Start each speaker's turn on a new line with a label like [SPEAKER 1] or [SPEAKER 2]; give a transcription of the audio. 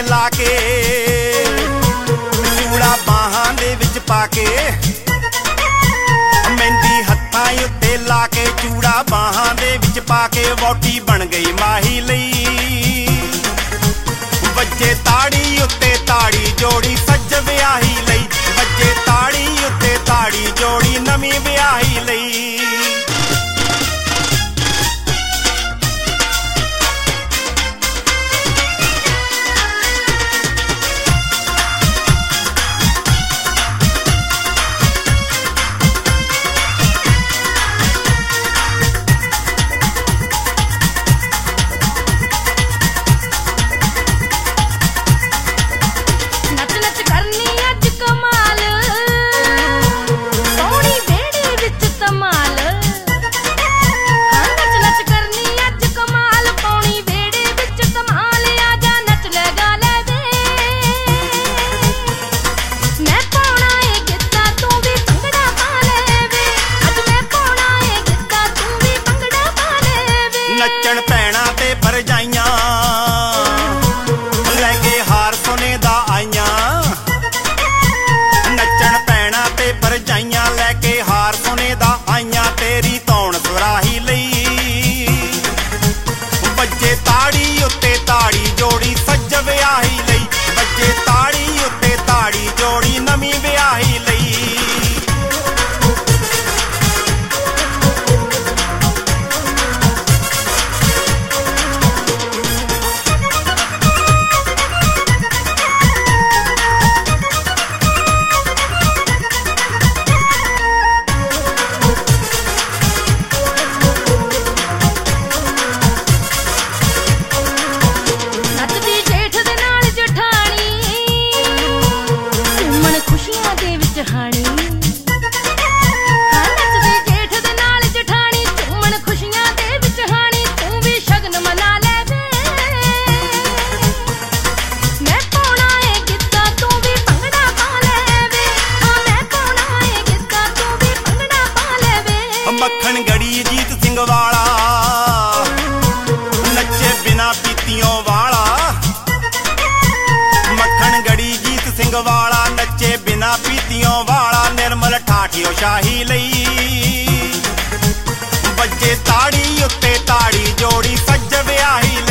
[SPEAKER 1] ला के चूड़ा बाहां दे विच पा के मेहंदी हत्थां उत्ते ला के चूड़ा बाहां दे विच पा के वोटी बन गई माही लई वज्जे ताड़ी उत्ते ताड़ी जोड़ी सज विआही लई वज्जे ताड़ी उत्ते ताड़ी जोड़ी नवीं विआही लई नचण भैणां ते भरजाइयां लैके हार सोने दा आइयां नचण भैणां ते भरजाइयां लैके हार सोने दा आइयां तेरी तौण सुराही लई वज्जे ताड़ी उत्ते ताड़ी जोड़ी सज विआही लई वज्जे ताड़ी उत्ते ताड़ी जोड़ी नवीं विआही लई मक्खन गड़ी जीत सिंह वाला नचे बिना पीतियों वाला मक्खन गड़ी जीत सिंह वाला नचे बिना पीतियों वाला निर्मल ठाठियो शाही लई वज्जे ताड़ी उत्ते ताड़ी जोड़ी सज विआही